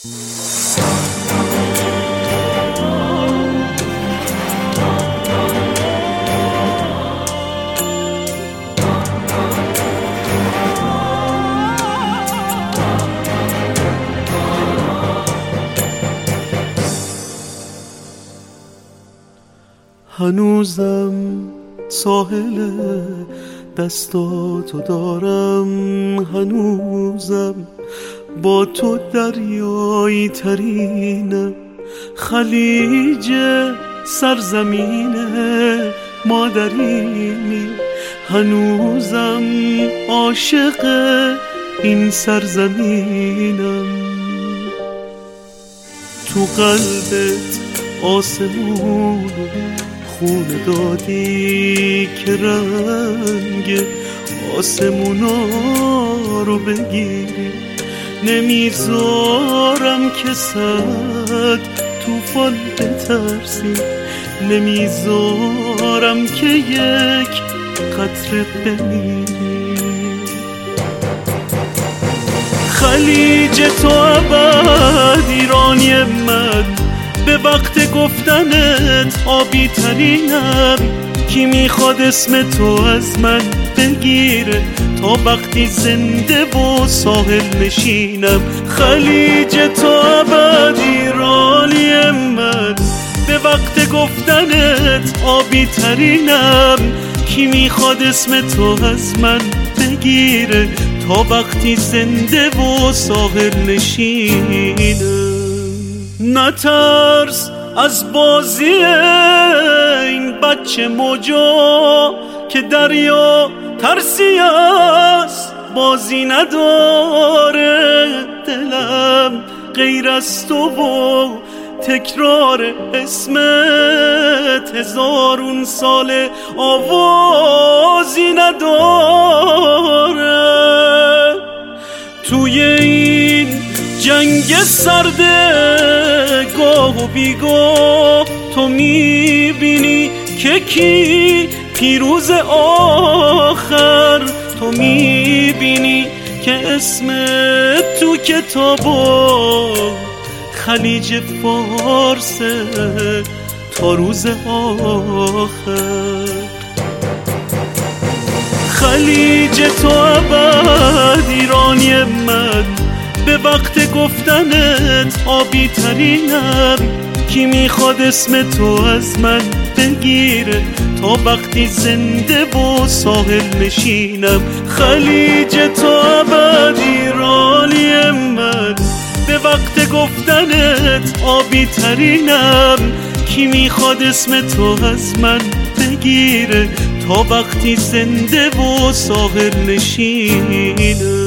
هنوزم ساحل دستاتو دارم، هنوزم با تو دریایی ترینم، خلیج سرزمین مادرینی، هنوزم عاشق این سرزمینم. تو قلبت آسمون خون دادی که رنگ آسمونا رو بگیری، نمیذارم که صد طوفان بترسی، نمیذارم که یک قطره بمیری. خلیج تو ابد ایرانی من، به وقت گفتنت آبی ترینم، کی میخواد اسم تو از من بگیره تا وقتی زنده و ساحل نشینم. خلیج تو ابد ایرانی من، به وقت گفتنت آبی ترینم، کی میخواد اسم تو از من بگیره تا وقتی زنده و ساحل نشینم. نترس از بازی این بچه موجا که دریا ترسی از بازی نداره، دلم غیر از تو و تکرار اسمت هزارون سال آوازی نداره. توی این جنگ سرده گاه و بیگاه تو میبینی که کی پیروز آخر، تو میبینی که اسم تو کتابا خلیج فارس تا روز آخر. خلیج تو ابد ایرانی من، به وقت گفتنت آبی ترینم، کی میخواد اسم تو از من بگیره تا وقتی زنده و ساحل نشینم. خلیج تو ابد ایرانی من، به وقت گفتنت آبی ترینم، کی میخواد اسم تو از من بگیره تا وقتی زنده و ساحل نشینم.